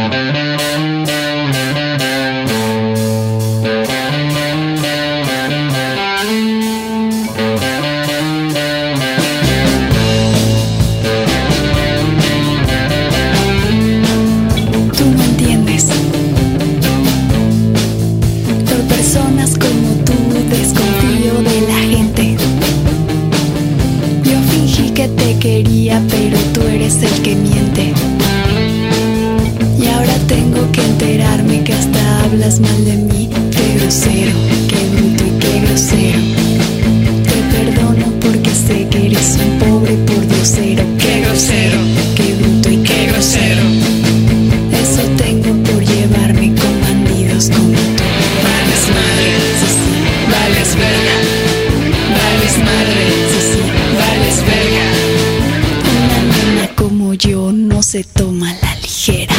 Quería, pero tú eres el que miente. Y ahora tengo que enterarme que hasta hablas mal de mí. Qué grosero, qué bruto y qué grosero. Te perdono porque sé que eres un pobre pordiosero. Qué grosero, qué bruto y qué grosero. Eso tengo por llevarme con bandidos como tú. Vales madre, sí, sí, vales verga. Vales madre, sí, sí, vales verga. Como yo no se toma a la ligera.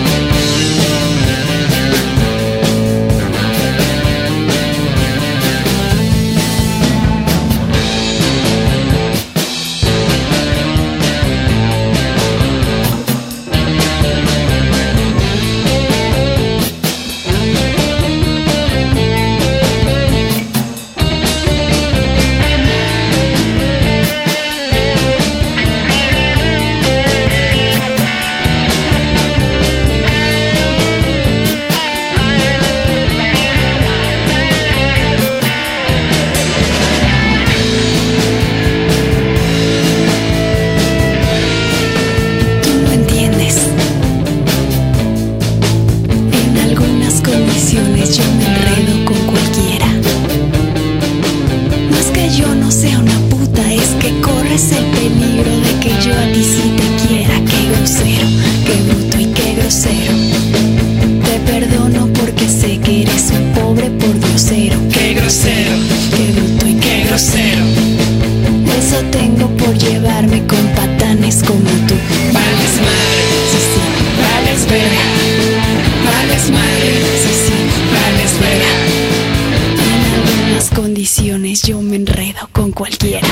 Yo me enredo con cualquiera. No es que yo no sea una puta, es que corres el peligro de que yo a ti sí te quiera. Qué grosero, qué bruto y qué grosero. Te perdono porque sé que eres un pobre pordiosero. Qué grosero, qué bruto y qué grosero. Eso tengo por llevarme con patanes como tú. Vales madre, sí, sí, vales verga. Vales madre, sí, sí, vales verga. En algunas condiciones yo me enredo con cualquiera.